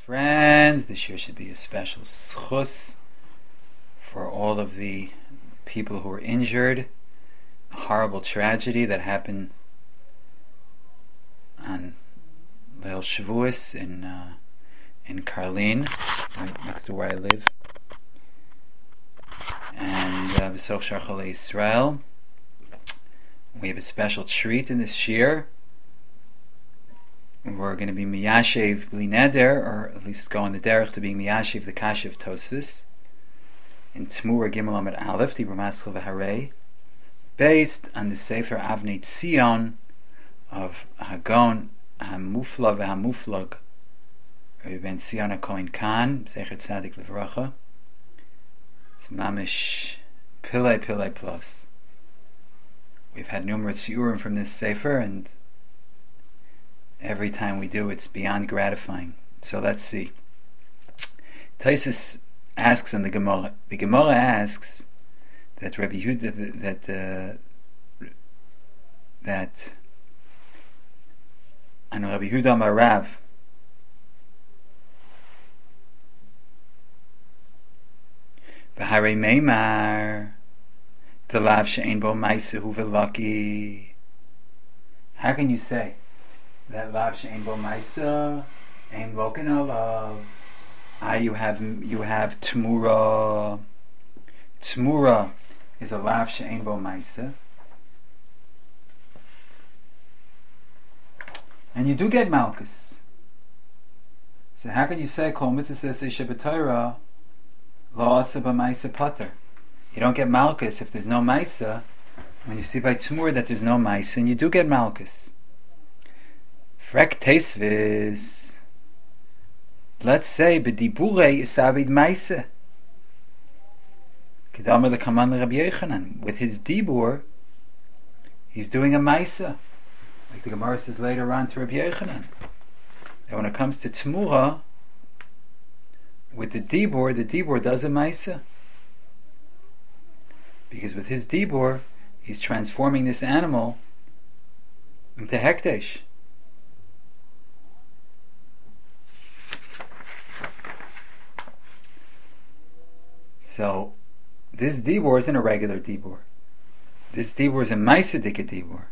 friends. This year should be a special schus for all of the people who were injured. A horrible tragedy that happened on Leil Shavuos in Karlin, right next to where I live. And V'soch Shar Cholei Yisrael. We have a special treat in this year. We're going to be Miyashev Bli Neder, or at least go on the derech to being Miyashev the Kasha of Tosfos in Tmura Gimel Amud Aleph, the Ramaschal V'Harei, based on the Sefer Avnei Tzion of Hagon HaMufla v'HaMuflag Ben Tzion HaKohen Khan, Zecher Tzadik Livracha. It's mamish Pillai plus. We've had numerous shiurim from this Sefer, and every time we do, it's beyond gratifying. So let's see. Tosfos asks on the Gemara. The Gemara asks that Rabbi Yehuda that and Rabbi Yehuda Amar Rav V'harei meimar T'lav she'ein bo ma'aseh hu v'laki. How can you say that lav she'ein bo ma'aseh ein loken alav? You have Tmura. Tmura is a lav she'ein bo ma'aseh, and you do get malchus. So how can you say kol mitzvah sheb'Torah lo asa b'ma'aseh pater? You don't get malchus if there's no ma'aseh. When you see by Tmura that there's no ma'aseh, and you do get malchus. Frek Tosfos, let's say b'diburei isabid ma'aseh. Kedamar l'kaman l'Rabbi Yochanan. With his dibur, he's doing a ma'aseh, like the Gemara says later on to Rabbi Yochanan. And when it comes to Tmura, with the dibur does a ma'aseh. Because with his dibur, he's transforming this animal into hekdesh. So, this dibur isn't a regular dibur. This dibur is a ma'aseh dibur.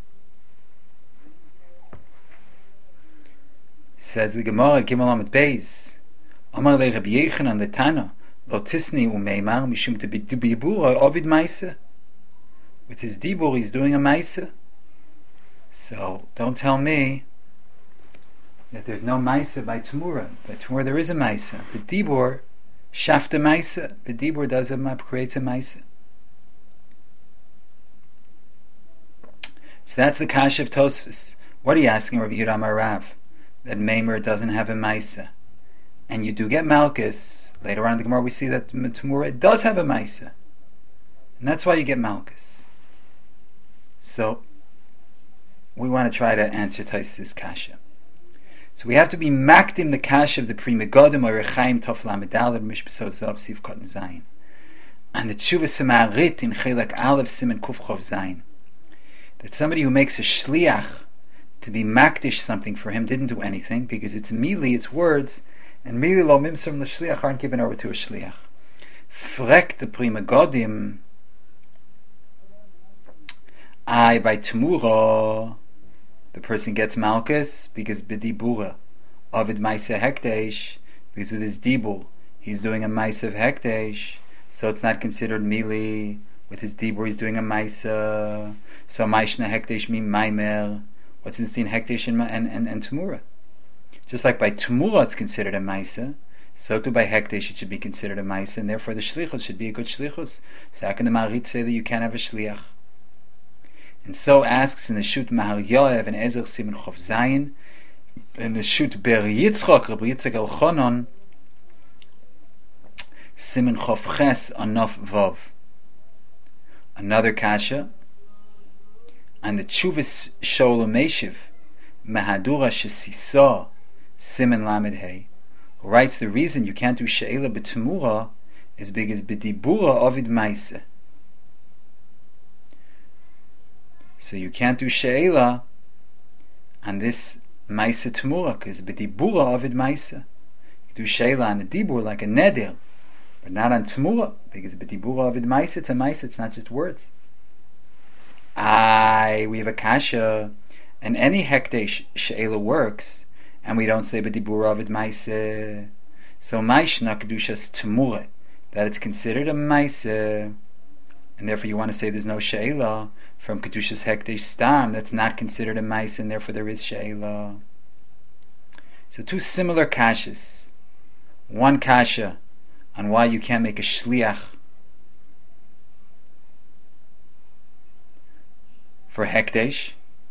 Says the Gemara, Gimel Amud Beis, Amar le Rabbi Yochanan the Tana, Lo tisni umeimar mishum tebibura ovid ma'aseh. With his dibur, he's doing a ma'aseh. So don't tell me that there's no ma'aseh by Tmura. By Tmura there is a ma'aseh. The dibur shafta ma'aseh. The dibur creates a ma'aseh. So that's the kasha of Tosfos. What are you asking, Rabbi Yehuda Amar Rav? That Meimer doesn't have a ma'aseh, and you do get malchus. Later on in the Gemara we see that Tmura it does have a ma'aseh, and that's why you get malchus. So we want to try to answer Tosfos' kasha. So we have to be makdim the kasha of the Pri Megadim or Rechaim Tov Lamed Mishpasot Zav Sif Kotten Zayin, and the Tshuvas Hamarit in Chelak Aleph Siman Kuf Chov Zayin, that somebody who makes a shliach to be makdish something for him didn't do anything, because it's mili, it's words, and mili lo mimsum l'shliach aren't given over to a shliach. Frek the Pri Megadim, by Tmura, the person gets malchus because b'dibura ovid ma'aseh hekdesh, because with his dibur he's doing a ma'aseh of hekdesh, so it's not considered mili. With his dibur he's doing a ma'aseh, so ma'ishna hekdesh mi maimer. What's in hekdesh and Tmura? Just like by Tmura it's considered a ma'aseh, so too by hekdesh it should be considered a ma'aseh, and therefore the shlichus should be a good shlichus. So how can the Maharit say that you can't have a shliach? And so asks in the Shut Mahar Yoev and Ezer Siman Chov Zayin, in the Shut Ber Yitzchok Rabbi Yitzchak Elchonon Siman Chov Ches Anof Vov. Another kasha and the Tshuvas Sholem Meshiv Mahadura Shesisa Siman Lamed Hey, who writes the reason you can't do She'ela b'Tmura is because b'Dibura Ovid Ma'aseh. So you can't do She'ela on this Ma'aseh Tmura, because b'Dibura Ovid Ma'aseh. do Sheila on a Dibur like a Neder, but not on Tmura, because B'dibura Ovid Maisa, it's a Maisa, it's not just words. We have a Kasha, and any Hekdesh Sheila works, and we don't say B'dibura Ovid Maisa, so Maishna Kedushas Tmura, that it's considered a Maisa, and therefore you want to say there's no Sheila from Kedushas Hekdesh Stam, that's not considered a Maisa, and therefore there is Sheila. So two similar kashas. One kasha on why you can't make a shliach for hekdesh.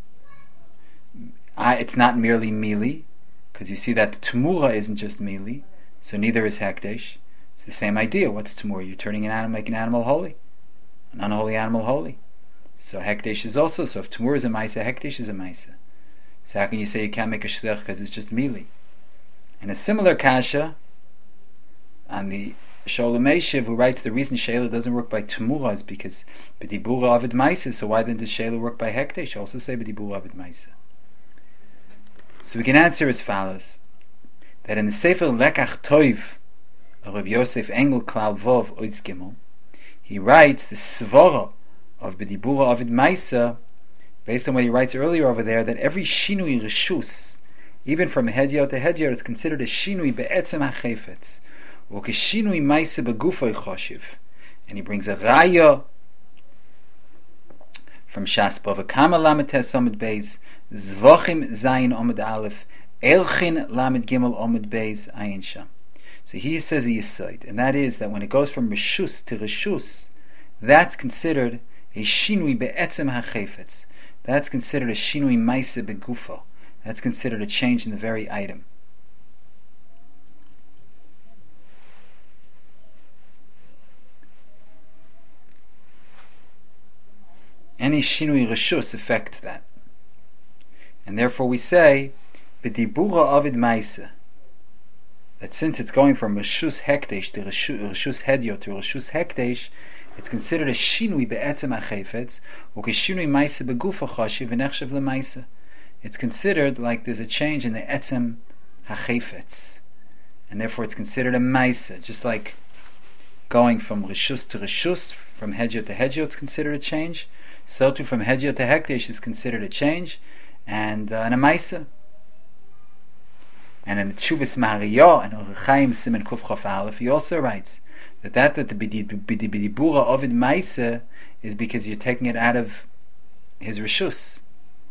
It's not merely mili, because you see that Tmura isn't just mili, so neither is hekdesh. It's the same idea. What's Tmura? You're turning an animal, making an animal holy, an unholy animal holy. So hekdesh is also. So if Tmura is a maisa, hekdesh is a maisa. So how can you say you can't make a shliach because it's just mili? And a similar kasha on the Sholem Eshiv, who writes the reason Sheila doesn't work by Tmura is because B'dibura Ovid Maisa, so why then does Sheila work by Hekdesh? Also say B'dibura Ovid Maisa. So we can answer as follows, that in the Sefer Lekach Toiv of Rav Yosef Engel Klal Vov Oitz Gimel, he writes the Svara of B'dibura Ovid Maisa, based on what he writes earlier over there, that every Shinui Reshus, even from Hedyo to Hedyo, is considered a Shinui Be'etzem HaChefetz, or Keshinui Maisa Begufoy Choshiv. And he brings a Raya from Shas Bava Kama Lamed Tes Omid Beis, Zvochim Zayin Omid Aleph, Elchin Lamed Gimel Omid Beis Ayin Sham. So he says a Yisoid, and that is that when it goes from Reshus to Reshus, that's considered a Shinui Be'etzem HaChefetz. That's considered a Shinui Maisa Begufo. That's considered a change in the very item. Any Shinui Reshus affects that. And therefore we say, B'dibura Ovid Maisa, that since it's going from Reshus Hekdesh to Reshus Hedyo to Reshus Hekdesh, it's considered a Shinui Be'etzem HaChefetz, or Keshinui Maisa Begufa Choshiv V'nechshav L'Maisa. It's considered like there's a change in the Etzem HaChefetz, and therefore it's considered a Maisa, just like going from Reshus to Reshus, from Hedyo to Hedyo, it's considered a change. So too from Hedyo to Hekdesh is considered a change, and a Maisa. And in the Tshuvas Mahariyah and Orach Chaim Siman Kuf Chof Aleph, he also writes that the B'dibura Ovid Maisa is because you're taking it out of his Reshus.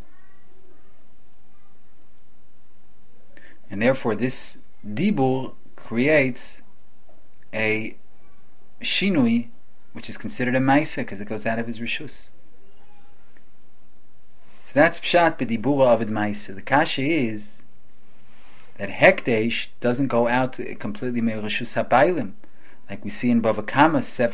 And therefore this Dibur creates a Shinui, which is considered a Maisa because it goes out of his Reshus. So that's Pshat B'dibura Ovid Maisa. The Kasha is that Hekdesh doesn't go out completely me Reshus HaBailim, like we see in Bava Kama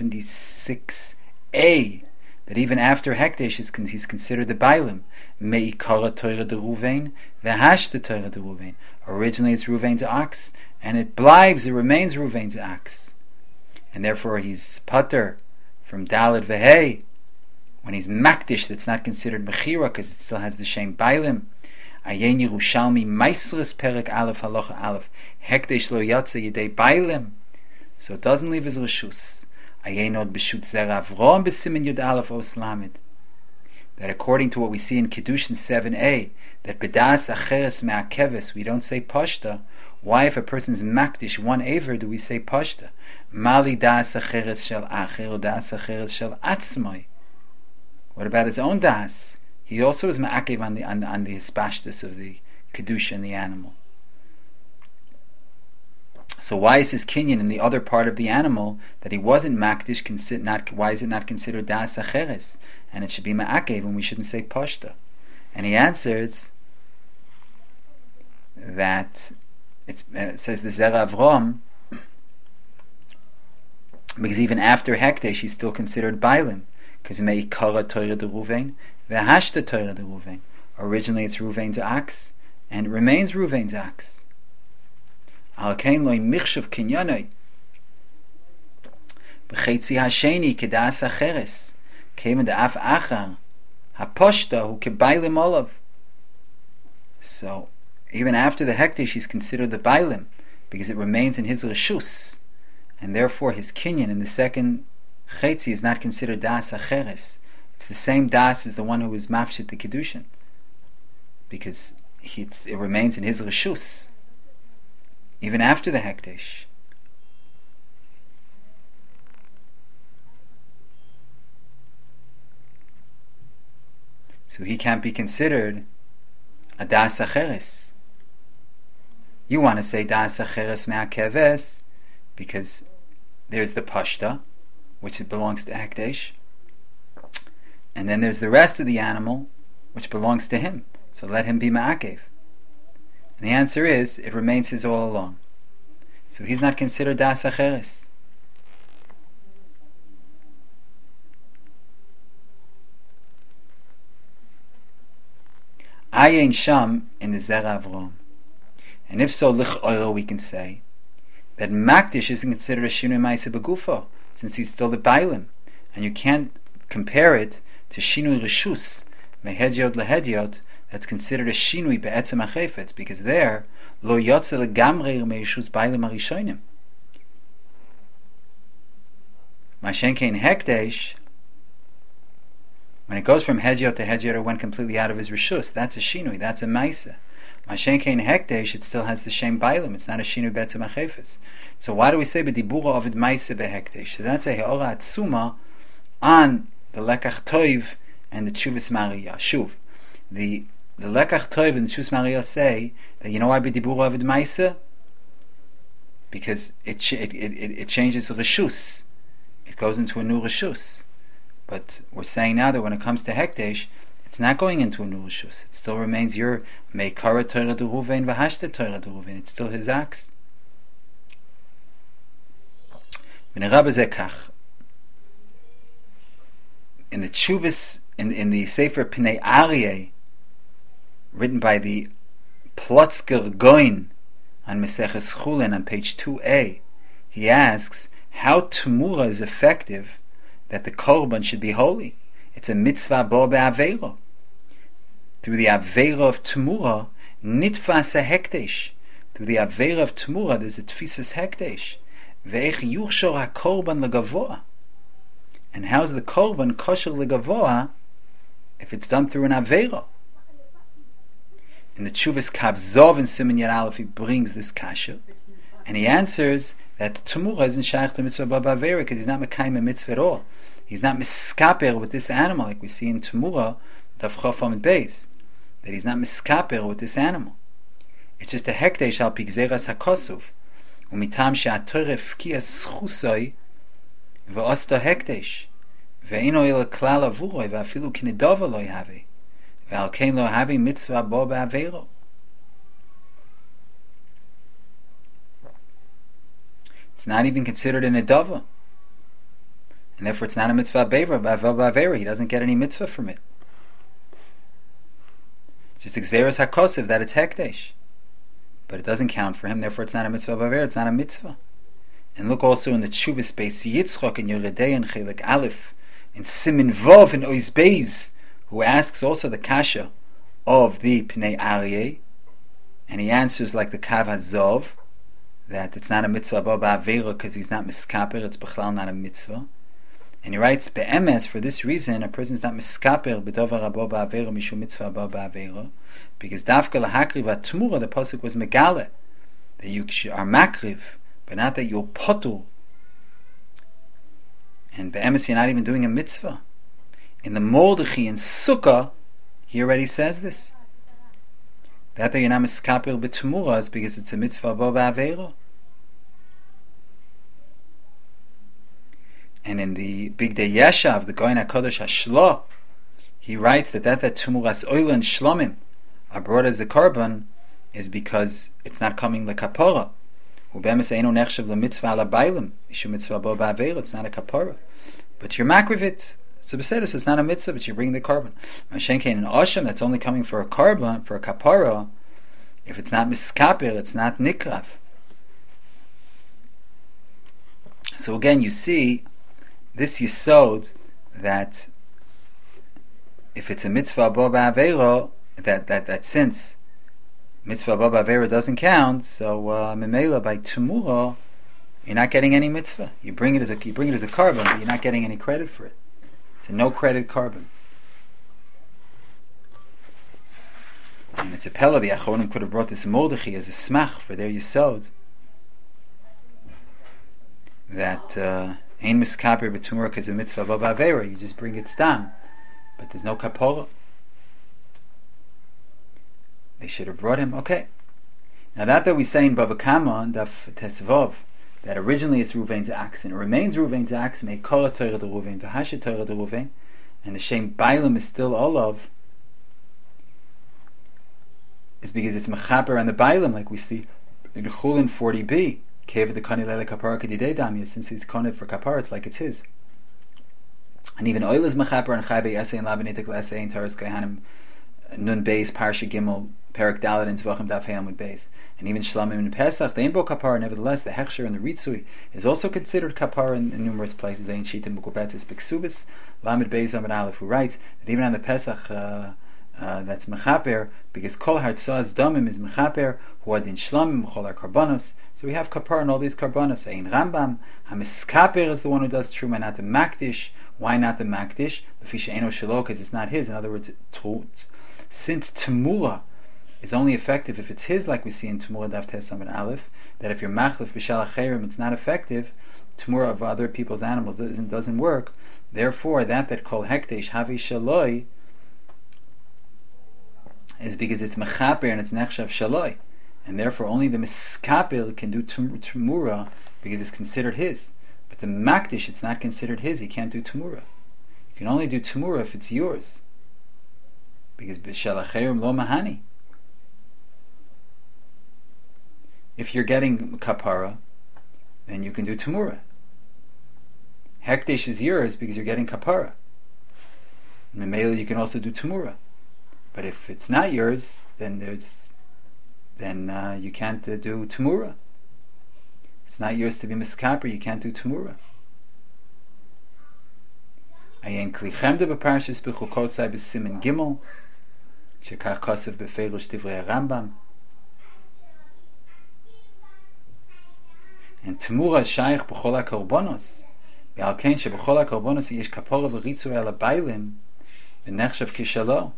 76a, that even after Hekdesh he's considered the Bailim. Me'ikara Torah de Ruvain, V'hashta Torah de Ruvain. Originally it's Ruvain's ox, and it remains Ruvain's ox. And therefore he's Pater from Daled V'hei. When he's Makdish, that's not considered Mechira, because it still has the same Bailim. Ayin Yerushalmi Maisres Perek Aleph Halacha Aleph, Hekdesh Lo Yatsa Yidei Bailim. So it doesn't leave his Reshus. Ayenod B'shut Zera Avrom B'simin Yud Aleph Os Lamed. That according to what we see in Kiddushin 7a, that B'das Acheres Me'akeves, we don't say Pashta. Why, if a person's Makdish one Aver, do we say Pashta? Mali Das Acheres Shel Acher, or Das Acheres Shel Atzmai. What about his own Das? He also is Ma'akev on the Hispashtus of the Kedusha and the animal. So why is his kinyan in the other part of the animal that he wasn't Makdish, why is it not considered Das Acheres? And it should be Ma'akev, and we shouldn't say Pashta. And he answers that it says the Zera Avrom, because even after Hekdesh he's still considered Bailim, because Me'ikara Torah de Ruvain, V'hashta Torah de Ruvain. Originally it's Ruvain's ox, and it remains Ruvain's ox. Al-Kain Loi Michshav Kinyanoi B'chetzi Hasheni Kedas Acheres Came in the Af Achar Haposhta Hu Kebailim Olav. So even after the Hekdesh he's considered the Bailim, because it remains in his reshus, and therefore his kinyan in the second chetzi is not considered das acheres. It's the same das as the one who is mafshit the kedushin, because it remains in his reshus even after the hekdesh. So he can't be considered a das acheres. You want to say das acheres me'akeves because there's the pashta, which belongs to hekdesh, and then there's the rest of the animal, which belongs to him. So let him be ma'akev. And the answer is, it remains his all along. So he's not considered das acheres. Ayin sham in the Zera Avrom. And if so, lich'oiro, we can say that Makdish isn't considered a Shinui Maisa Begufo, since he's still the Bailim. And you can't compare it to Shinui Rishus, Mehediot Lehediot, that's considered a Shinui Be'etzem HaChefetz, because there, Lo Yotze Legamre Me'ishus Bailim HaRishonim. Mashenkein Hekdesh, when it goes from Hediot to Hediot, it went completely out of his Rishus. That's a Shinui, that's a Maisa. Mashenkein Hekdesh, it still has the Shem Bailim. It's not a Shinui Be'etzem HaChefetz. So why do we say B'dibura Ovid Maisa Be'hekdesh? So that's a He'ora Atzuma on the Lekach Toiv and the Tshuvas Maria. Shuv. The Lekach Toiv and the Tshuvas Maria say that you know why B'dibura Ovid Maisa? Because it changes the Rishus. It goes into a new Rishus. But we're saying now that when it comes to Hekdesh, it's not going into a new Rishus. It still remains your Meikara Torah de Ruvain V'hashta Torah de Ruvain. It's still his axe. In the Tshuvas, in the Sefer Pnei Aryeh, written by the Plotzker Goin on Meseches Chulin on page 2a, he asks how Tumura is effective that the Korban should be holy. It's a mitzvah bo be'aveiro. Through the aveira of Tumura, nitfas a hekdesh. Through the aveira of Tumura, there's a tfisas hekdesh. Ve'ech yuchshor ha-korban legavoa. And how's the korban kosher legavoa if it's done through an aveira? In the Tshuvas Kav Zov and Siman Yad Aleph, he brings this kasha, and he answers that Tumura isn't shaykh to mitzvah bo be'aveira because he's not mekayim a mitzvah at all. He's not miskaper with this animal, like we see in Tumura, Daf Chofam and Beis, that he's not miskaper with this animal. It's just a hekdesh al pigzeras hakosuv, umitam she'atoreh fkias schusoi ve'osto hekdesh ve'ino il klal avuroi ve'afilu kinedova lo yave ve'al kein lo have mitzvah bo be'aveiro. It's not even considered an edova, and therefore it's not a mitzvah b'avera. He doesn't get any mitzvah from it. Just exeris hakosiv that it's hekdesh, but it doesn't count for him. Therefore, it's not a mitzvah b'avera. It's not a mitzvah. And look also in the Tshuvas Beis Yitzchok in Yeridei and Chelik Aleph in Simin Vov and Ois Beis, who asks also the kasha of the Pnei Aryeh, and he answers like the Kav Hazov that it's not a mitzvah b'avera because he's not miskaper. It's b'chlal not a mitzvah. And he writes, be'emes, for this reason, a person is not miskaper b'dovar abo ba'avera mishum mitzvah abo ba'avera, because dafka lahakriv atmura, the pasuk was megale, that you are makriv, but not that you're potul. And be'emes, you're not even doing a mitzvah. In the Mordechai and Sukkah, he already says this. That you're not miskaper b'tmura is because it's a mitzvah abo ba'avera. And in the Big Day Yeshav, the Goyin HaKadosh HaShlo, he writes that Tumuras Oil and Shlomim are brought as a korban is because it's not coming lekapora. Ubemes eino nechshav lemitzvah ala bailim, ishu mitzvah bo ba'aveira, it's not a kapora. But you're makrivit, so b'sedus, it's not a mitzvah, but you bring the korban. Mashenkein and Osham, that's only coming for a korban, for a kapora, if it's not miskaper, it's not nikrav. So again, you see this yisod that if it's a mitzvah bo ba'aveiro, that since mitzvah abba avera doesn't count, so memela by tumura, you're not getting any mitzvah. You bring it as a carbon, but you're not getting any credit for it. It's a no credit carbon. And it's a pella. The Achronim could have brought this Mordechai as a smach for their yisod, that ein miskaper b'tumura because a mitzvah abba avera. You just bring it stam, but there's no kapora. They should have brought him. Okay. Now that we say in Bava Kama and Daf Tesvav that originally it's Ruvain's axe and it remains Ruvain's axe, make Kol Torah de Ruvain, V'Hashet Torah de Ruvain, and the Shem Bailam is still Olav, is because it's Mechaper and the Bailam, like we see in Chulin 40b, Kev the Kani Lele Kapara Kedidei Damya, since he's Koned for Kapara, it's like it's his. And even Oil is Mechaper and Chaybe Esei and Labanitik Lesei and Taras Kohanim Nun Beis Parsha Gimel Perak Dalet and Tvachim Daf Hayam with Beis. And even Shlamim and Pesach, the Einbo Kapara, nevertheless, the Hechsher and the Ritzui is also considered Kapara in numerous places. Ein Shitim Bukobetis Biksubis, Lamed Beis Amid Aleph, who writes that even on the Pesach, that's Mechaper, because Kol Hartzaz Domim is Mechaper, Huadin Shlamim, Chol Karbanos. So we have Kapara in all these Karbanos. Ein Rambam, Hamiskaper is the one who does Truma, not the Makdish. Why not the Makdish? Lefisha Eno Shelo, because it's not his. In other words, since Temula is only effective if it's his, like we see in Temura Daf Tes Amid Aleph, that if you're Machlif B'Shal Acherim, it's not effective. Temura of other people's animals doesn't work. Therefore, that called Hekdesh Havi Shaloi is because it's Mechaper and it's Nechshav Shaloi, and therefore only the Miskapil can do Temura because it's considered his. But the Makdish, it's not considered his. He can't do Temura. You can only do Temura if it's yours, because B'Shal Acherim Lo Mahani. If you're getting kapara, then you can do temura. Hekdesh is yours because you're getting kapara. In the male, you can also do temura. But if it's not yours, then you can't do temura. It's not yours to be miskaper. You can't do temura. Ayin klichemde b'parshas b'chukosai b'simen gimel shekach kosev b'feilush divrei Rambam. And Temura is shaykh b'chol ha-korbonos. V'al kein sheb'chol ha-korbonos yesh kapora v'ritzu el ha-bailim v'nechshav kishalo.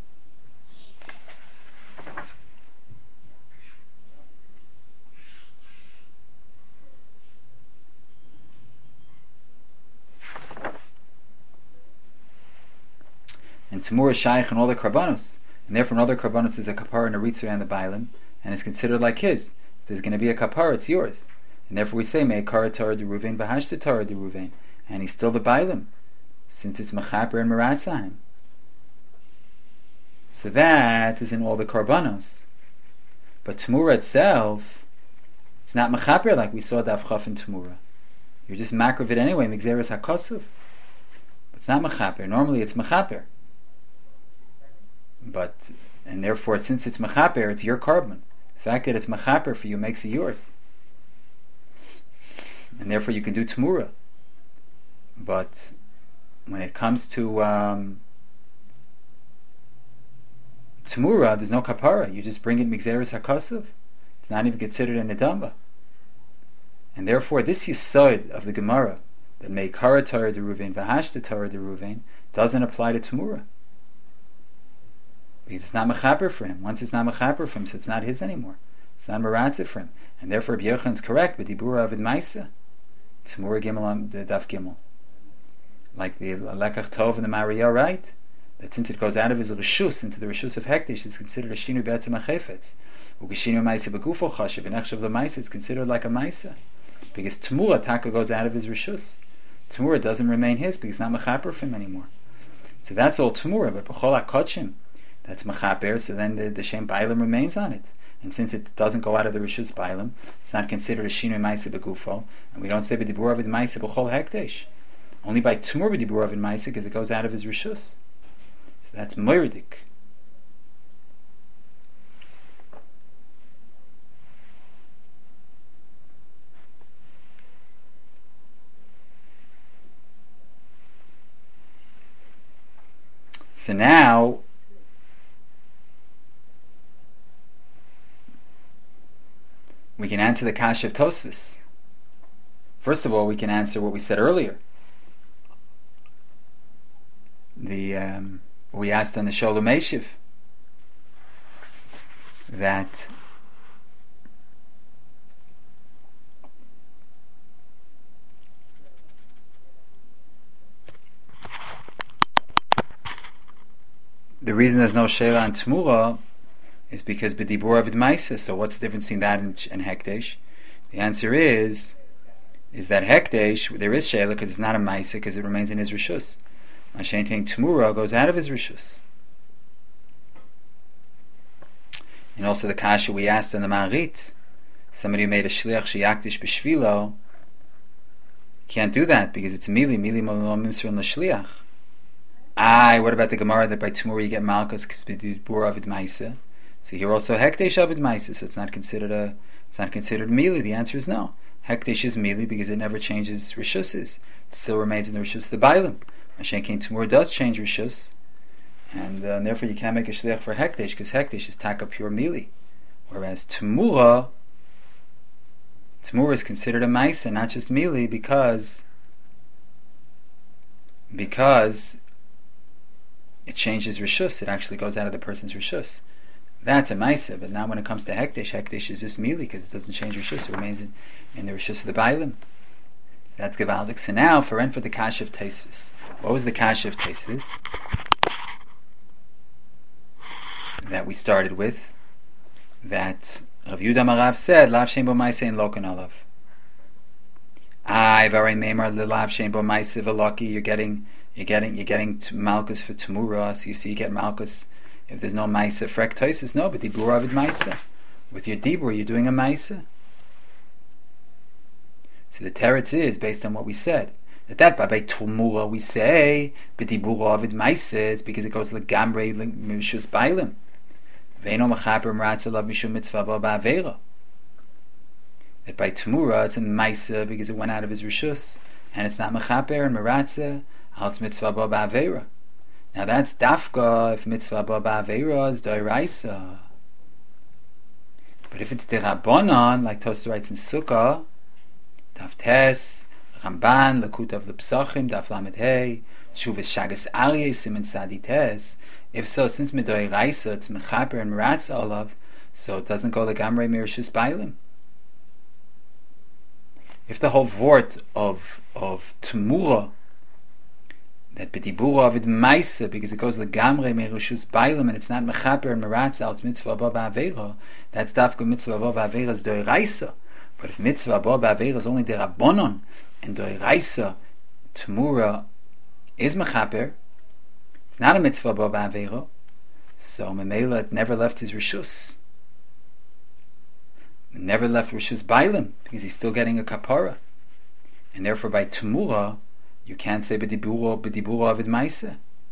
And Temura is shaykh in all the korbanos. And therefore in other korbanos there's a kapara and a ritzu and the bailim, and it's considered like his. If there's going to be a kapara, it's yours. And therefore we say, Me'e kara Torah de Ruvain, v'hashta Torah de Ruvain. And he's still the Bailim, since it's Mechaper and Meratzahim. So that is in all the Karbanos. But Temura itself, it's not Mechaper like we saw Daf Chaf in Temura. You're just Makrav it anyway, Migzeres HaKosuv. But it's not Mechaper. Normally it's Mechaper. And therefore, since it's Mechaper, it's your carbon. The fact that it's Mechaper for you makes it yours. And therefore you can do Temura. But when it comes to Temura, there's no kapara. You just bring it Migzeres HaKosuv. It's not even considered a Nedamba. And therefore this Yesod of the Gemara, that may Kara Torah de Ruvain, V'hashta Torah de Ruvain, doesn't apply to Temura. Because it's not Mechaper for him. Once it's not Mechaper for him, so it's not his anymore. It's not Meratzah for him. And therefore Rabbi Yochanan's correct, but Dibura Avid Maisa. Temura Gimel on the Daf Gimel, like the Lekach Tov and the Maria, right? That since it goes out of his Rishus into the Rishus of Hekdesh, it's considered a Shinu Be'etzem HaChefetz. Ugeshinu Maisa Begufo Chashiv, and Echshav L'Maisa, it's considered like a Maisa, because Temura Taka goes out of his Rishus. Temura doesn't remain his because it's not Mechaper for him anymore. So that's all Temura, but B'chol HaKodshim, that's Mechaper. So then the Shem Bailim remains on it. And since it doesn't go out of the Rishus Bailim, it's not considered a Shinui Maisa Begufo, and we don't say B'dibur Avid Maisa B'chol Hekdesh. Only by Tumur B'dibur Avid Maisa, because it goes out of his Rishus. So that's Moiridik. So now we can answer the kasha of Tosfos. First of all, we can answer what we said earlier. We asked on the Sholem Eshiv that the reason there's no Sheila and Tmura is because B'dibur Avid Maisa. So what's the difference between that and Hekdesh? The answer is that Hekdesh, there is Sheila because it's not a Maisa, because it remains in his Rishus. Mashenting Tmura goes out of his Rishus. And also the kasha we asked in the Ma'arit, somebody who made a Shliach Sheyakdish B'Shvilo can't do that because it's Mili Molom Mimsur and L'Shliach. What about the Gemara that by Tmura you get Malchus because B'dibur Avid Maisa? So here also Hekdesh Avid Maisa, so it's not considered Mili. The answer is no. Hekdesh is Mili because it never changes Rishuses. It still remains in the Rishus of the Bailim. Mashenkin Tmura does change Rishus, and therefore you can't make a Shliach for Hekdesh because Hekdesh is taka pure Mili. Whereas Tmura is considered a Maisa, not just Mili, because it changes Rishus. It actually goes out of the person's Rishus. That's a Maisa, but now when it comes to Hekdesh is just Mili because it doesn't change Rishus. It remains in the Rishus of the Bailim. That's Gevaldik. So now, for the Kasha of Tosfos. What was the Kasha of Tosfos that we started with? That Rav Yehuda Marav said, Lav Shem Bo Maisa and Lokan Olav. Varei Meimar Lav Shem Bo Maisa Veloki. You're getting Malchus for Tmura, so you see you get Malchus if there's no Maisa. Frek Tosfos, no, but Dibur Avid Maisa. With your Dibur, you're doing a Maisa. So the teretz is based on what we said. That by Tmura we say B'dibur Avid Maisa, it's because it goes legamrei Mishus Bailim. Ve'eno mechaper Meratza Lav Mishum Mitzvah Ba'avera. That by Tmura it's a Maisa because it went out of his Rishus, and it's not mechaper and Meratza Alts Mitzvah Ba'avera. Now that's dafka if Mitzvah Ba'avera is Doiraisa. But if it's Derabonon, like Tosfos writes in Sukkah, Daf Tes, Ramban, Lakut of the Psachim, Daf Lamed Hey, Shuvas Shagas Aryeh, Siman Sadi Tes. If so, since Midoiraisa, it's Mechaper and Meratza Olav, so it doesn't go legamrei Mirishus Bailim. If the whole vort of Tmura, that B'dibur Avid Maisa, because it goes legamrei Mirishus Bailim, and it's not Mechaper and Meratza Alt Mitzvah Ba'avera, that's Dafka Mitzvah Ba'avera's Doiraisa. But if Mitzvah Ba'avera is only Derabonon, and Doiraisa Tmura is Mechaper, it's not a Mitzvah Ba'avera, so Memela it never left his Rishus. It never left Rishus Bailim, because he's still getting a Kapara. And therefore by Tmura, you can't say B'dibur Avid Maisa.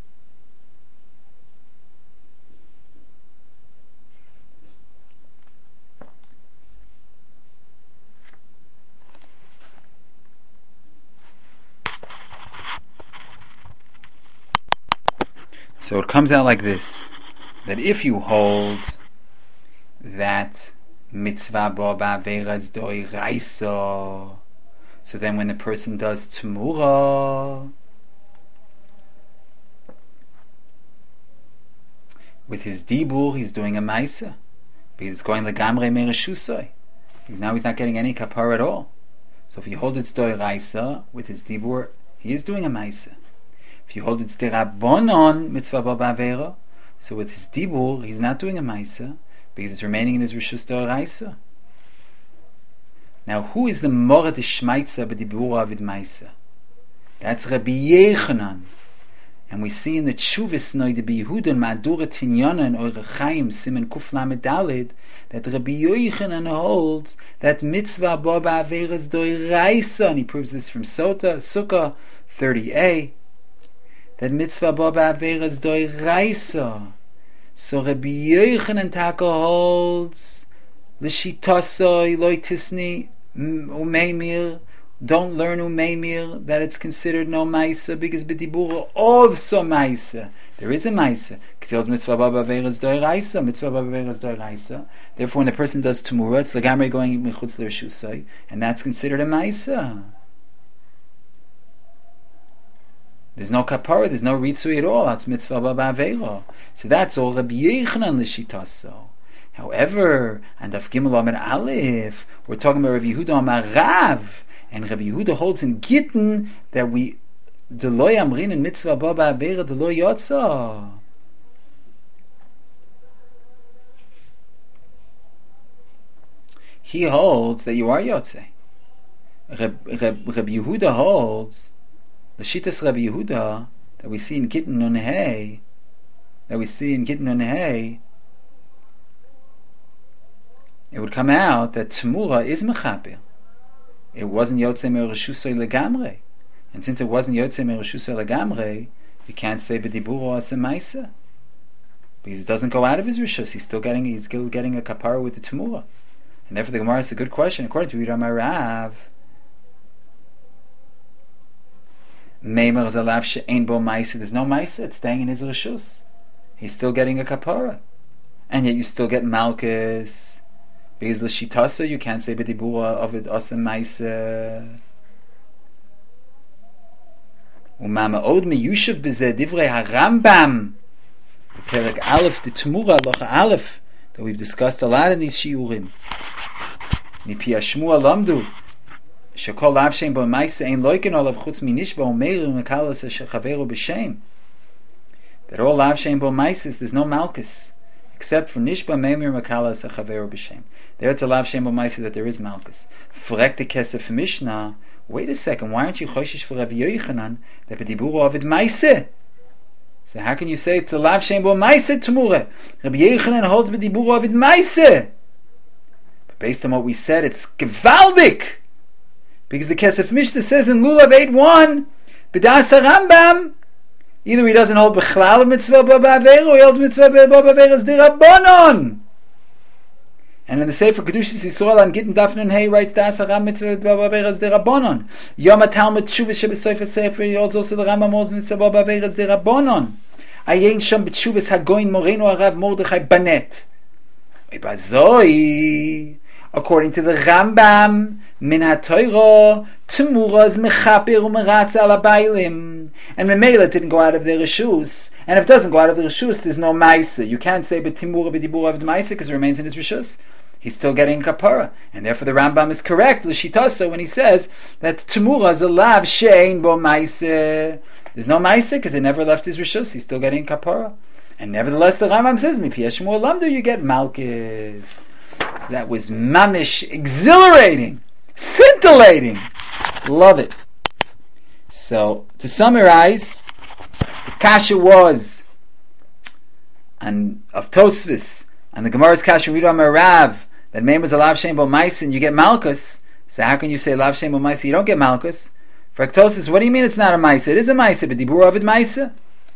So it comes out like this, that if you hold that Mitzvah Ba'avera is Doiraisa, so then when the person does Tmura, with his Dibur, he's doing a Maisa, because it's going legamrei Mereshusai, because now he's not getting any kapara at all. So if you hold it's Doiraisa, with his Dibur, he is doing a Maisa. If you hold it's Derabonon Mitzvah Ba'avera, so with his Dibur, he's not doing a Maisa, because it's remaining in his Rishus Doiraisa. Now, who is the Morah de Shmaitza B'dibur Avid Maisa? That's Rabbi Yechanan. And we see in the Tshuvis Noide B'Yehuda and Ma'adura Tinyana and Oire Chaim Simen Kuf Lamed Daled that Rabbi Yechanan holds that Mitzvah Ba'avera is Doiraisa, and he proves this from Sukkah 30a, that Mitzvah Ba'avera is Doiraisa. So Rabbi Yechanan Taka holds L'shitasoi Loi Tisni Umeimir, don't learn Umeimir, that it's considered no Maisa, because B'dibur of so Maisa. There is a Maisa. Mitzvah ba'avera is doiraisa. Mitzvah ba'avera is doiraisa. Therefore, when a person does Tumura, it's legamrei going mechutz l'reshusay, and that's considered a Maisa. There's no kapara, there's no ritzui at all. That's mitzvah ba'avera. So that's all Rabbi Yochanan l'shitaso. However, and Daf Gimel Amud Aleph, we're talking about Rabbi Yehuda Amar Rav, and Rabbi Yehuda holds in Gittin that we the lo yamrin in mitzvah ba'avera the lo yotza. He holds that you are yotze. Rabbi Yehuda holds the Shittas Rabbi Yehuda that we see in Gittin on Hay, it would come out that Tumura is mechaper. It wasn't Yotzei Mereshusay legamrei, and since it wasn't Yotzei Mereshusay legamrei, you can't say b'diburo as a Maisa, because it doesn't go out of his reshus. He's still getting a kapara with the Tumura, and therefore the Gemara is a good question. According to Yidam Rav, Meimer zalav she'ein bo Maisa. There's no Maisa. It's staying in his reshus. He's still getting a kapara, and yet you still get Malkus. Because l'shitasa you can't say b'dibura of it asa ma'isa. Umama od miyushav b'zeh divrei harambam. Perek Aleph the Tumura locha Aleph that we've discussed a lot in these shiurim. Mipi Shmuel lamdu shekol lav shein bo ma'isa ein loiken olav chutz minishba umeiru mekalas shechaveru b'shem. That all lav shein bo ma'isa there's no malchus except for nishba meimir mekalas shechaveru b'shem. There it's a lav shem b'maisa that there is malchus. Frek the kesef mishnah. Wait a second. Why aren't you choshish for Rabbi Yochanan that b'diburo avid maisa? So how can you say it's a lav shem b'maisa tumura? Rabbi Yochanan holds b'diburo avid maisa. But based on what we said, it's gevaldik, because the kesef mishnah says in Lulav 8:1, b'das Rambam, either he doesn't hold b'chlal of mitzvah b'avera, or he holds mitzvah b'avera as dirabanon. And in the Sefer Kedushas Yisrael on Gittin Daf Nun Hey writes Das Haram Mitzvah B'Averas Derabonon. Yom HaTalmud Tshuva Shebesoif Sefer he holds also the Rambam holds Mitzvah B'Averas Derabonon. Ayin Sham B'Tshuvas Hagoyin Moreno Arav Mordechai Banet. Ibazoi, according to the Rambam, Min HaTorah Tumura is Mechaper U'Meratz Al HaBailim. And Memela didn't go out of their reshus. And if it doesn't go out of the reshus, there's no Maisa. You can't say B'Timura B'Dibura of the Maisa because it remains in his reshus. He's still getting kapara, and therefore the Rambam is correct l'shitasa when he says that Tumura is a lav shein bo ma'aseh. There's no ma'aseh because it never left his reshus. He's still getting kapara, and nevertheless the Rambam says mi piyah shmuel lamdu you get malchus. So that was mamish, exhilarating, scintillating. Love it. So to summarize, the kasha was and of Tosfos and the Gemara's kasha Rida Merav that name was a lav shem bo ma'aseh and you get malchus. So how can you say lav shem bo ma'aseh you don't get malchus? For Tosfos, what do you mean it's not a ma'aseh? It is a ma'aseh, but dibur avid ma'aseh.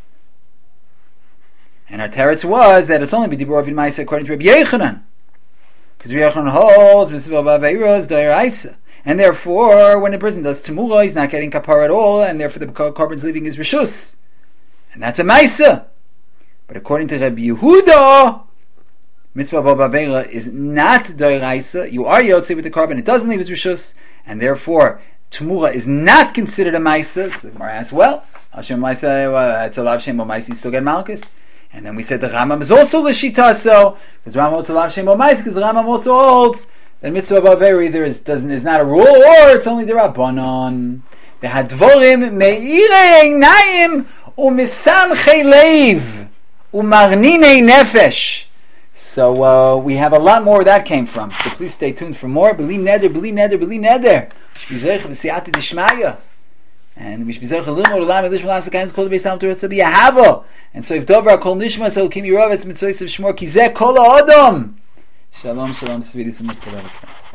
And our teretz was that it's only b'dibur avid ma'aseh according to Rabbi Yochanan, because Rabbi Yochanan holds mitzvah b'aveiros d'oraisa, and therefore when a person does temura he's not getting kapara at all, and therefore the korban's leaving his reshus, and that's a ma'aseh. But according to Rabbi Yehuda, mitzvah b'aveira is not d'oraisa. You are yotze with the korban; it doesn't leave his reshus, and therefore Tumura is not considered a Maisa. So the Gemara asks, well, Hashem Maisa, it's a lav shem bo Maisa, you still get malchus. And then we said the Rambam is also l'shita, so because Rambam holds a lav shem bo Maisa, because the Rambam also holds that mitzvah b'avera either is not a rule or it's only the Rabbanon. The hadvorim me'irei naim u'misamchei leiv u'marninei nefesh. So we have a lot more where that came from. So please stay tuned for more. B'li neder, b'li neder, b'li neder. Shbizerich v'siyata d'shmaya. And Mishbizerich l'mor l'am elish v'las ha'kayim kol b'yisam torah tzah b'yahavo. And so if dover kol nishmas el kim yirav etz mitzvah shmor ki zeh kol ha'odom. Shalom, shalom, svidis, and